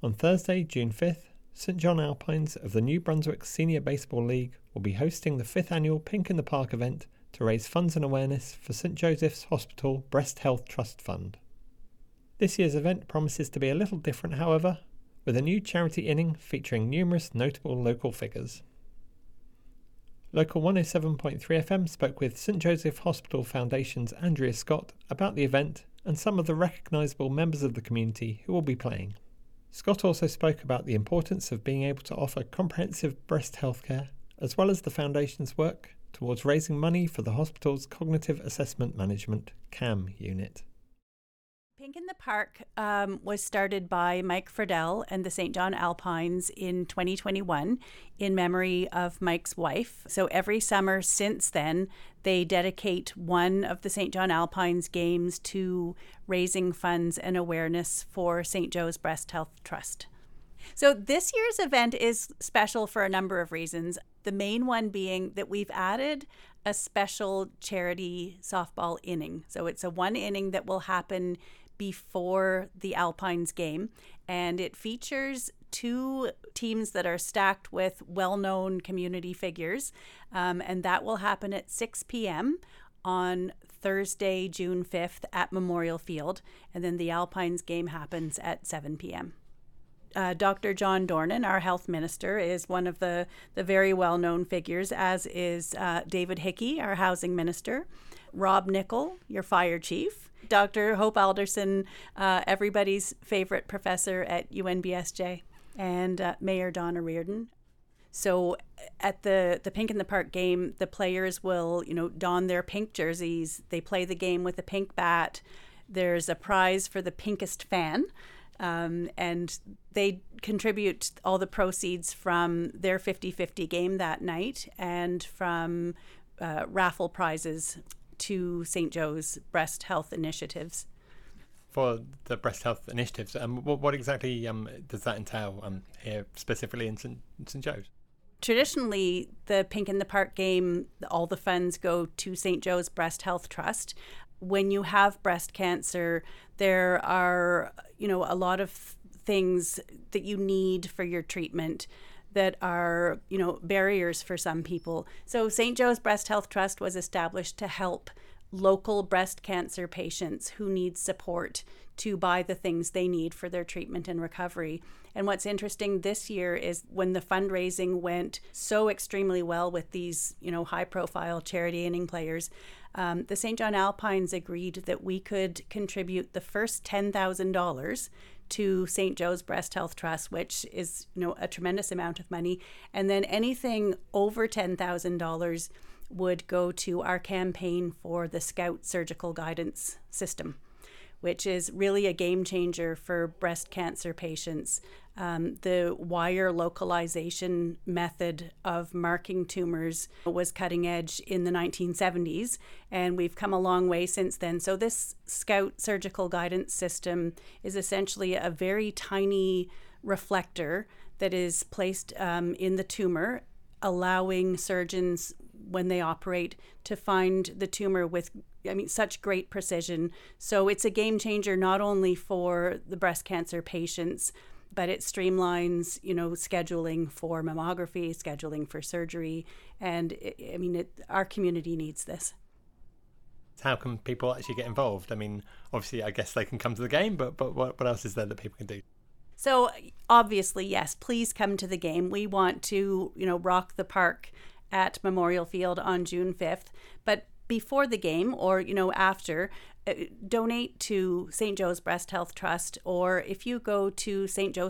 On Thursday, June 5th, St John Alpines of the New Brunswick Senior Baseball League will be hosting the 5th annual Pink in the Park event to raise funds and awareness for St Joseph's Hospital Breast Health Trust Fund. This year's event promises to be a little different, however, with a new charity inning featuring numerous notable local figures. Local 107.3 FM spoke with St Joseph Hospital Foundation's Andrea Scott about the event and some of the recognisable members of the community who will be playing. Scott also spoke about the importance of being able to offer comprehensive breast health care, as well as the Foundation's work towards raising money for the hospital's Cognitive Assessment Management CAM unit. Pink in the Park was started by Mike Friedel and the St. John Alpines in 2021 in memory of Mike's wife. So every summer since then, they dedicate one of the St. John Alpines games to raising funds and awareness for St. Joe's Breast Health Trust. So this year's event is special for a number of reasons. The main one being that we've added a special charity softball inning. So it's a one inning that will happen before the Alpines game, and it features two teams that are stacked with well-known community figures, and that will happen at 6 p.m. on Thursday, June 5th at Memorial Field, and then the Alpines game happens at 7 p.m. Dr. John Dornan, our health minister, is one of the very well-known figures, as is David Hickey, our housing minister, Rob Nickel, your fire chief, Dr. Hope Alderson, everybody's favorite professor at UNBSJ, and Mayor Donna Reardon. So at the Pink in the Park game, the players will, don their pink jerseys. They play the game with a pink bat. There's a prize for the pinkest fan. And they contribute all the proceeds from their 50-50 game that night and from raffle prizes to St. Joe's Breast Health Initiatives. For the breast health initiatives, what exactly does that entail here specifically in St. Joe's? Traditionally, the Pink in the Park game, all the funds go to St. Joe's Breast Health Trust. When you have breast cancer, there are, a lot of things that you need for your treatment that are, barriers for some people. So St. Joe's Breast Health Trust was established to help local breast cancer patients who need support to buy the things they need for their treatment and recovery. And what's interesting this year is when the fundraising went so extremely well with these, high-profile charity inning players, the St. John Alpines agreed that we could contribute the first $10,000 to St. Joe's Breast Health Trust, which is, a tremendous amount of money. And then anything over $10,000 would go to our campaign for the Scout Surgical Guidance System, which is really a game changer for breast cancer patients. The wire localization method of marking tumors was cutting edge in the 1970s, and we've come a long way since then. So this Scout Surgical Guidance System is essentially a very tiny reflector that is placed in the tumor, allowing surgeons, when they operate, to find the tumor with such great precision. So it's a game changer not only for the breast cancer patients, but it streamlines, scheduling for mammography, scheduling for surgery. And our community needs this. How can people actually get involved? Obviously, I guess they can come to the game, but what else is there that people can do? So obviously, yes, please come to the game. We want to, rock the park at Memorial Field on June 5th. But before the game or, after, donate to St. Joe's Breast Health Trust, or if you go to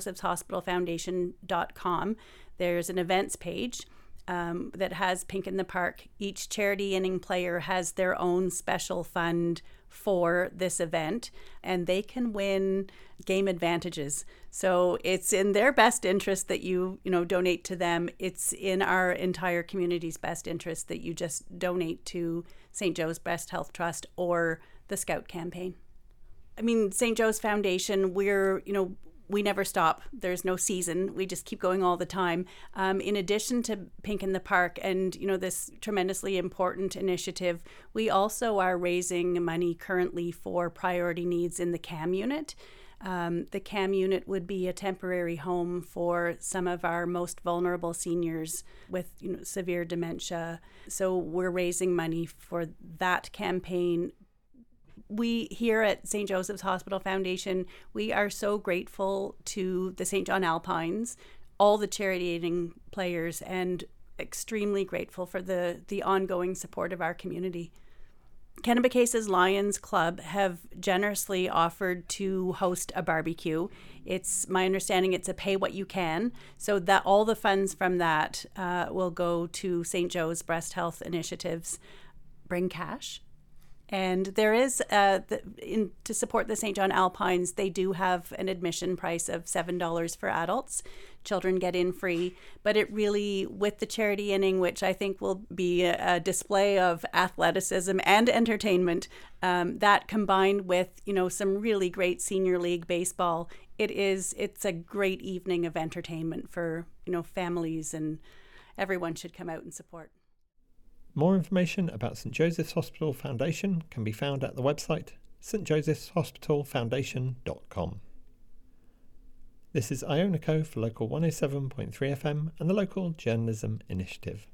stjosephshospitalfoundation.com, there's an events page that has Pink in the Park. Each charity inning player has their own special fund for this event, and they can win game advantages. So it's in their best interest that you donate to them. It's in our entire community's best interest that you just donate to St. Joe's Breast Health Trust or the Scout campaign. St. Joe's Foundation, we never stop. There's no season. We just keep going all the time. In addition to Pink in the Park and, this tremendously important initiative, we also are raising money currently for priority needs in the CAM unit. The CAM unit would be a temporary home for some of our most vulnerable seniors with severe dementia. So we're raising money for that campaign. We here at St. Joseph's Hospital Foundation, we are so grateful to the St. John Alpines, all the charity-aiding players, and extremely grateful for the ongoing support of our community. Kennebecase's Lions Club have generously offered to host a barbecue. It's my understanding it's a pay what you can, so that all the funds from that will go to St. Joe's Breast Health Initiatives Bring Cash. And there is, to support the St. John Alpines, they do have an admission price of $7 for adults. Children get in free. But it really, with the charity inning, which I think will be a display of athleticism and entertainment, that combined with, some really great senior league baseball, it's a great evening of entertainment for, families, and everyone should come out and support. More information about St. Joseph's Hospital Foundation can be found at the website stjosephshospitalfoundation.com. This is Iona Co for Local 107.3 FM and the Local Journalism Initiative.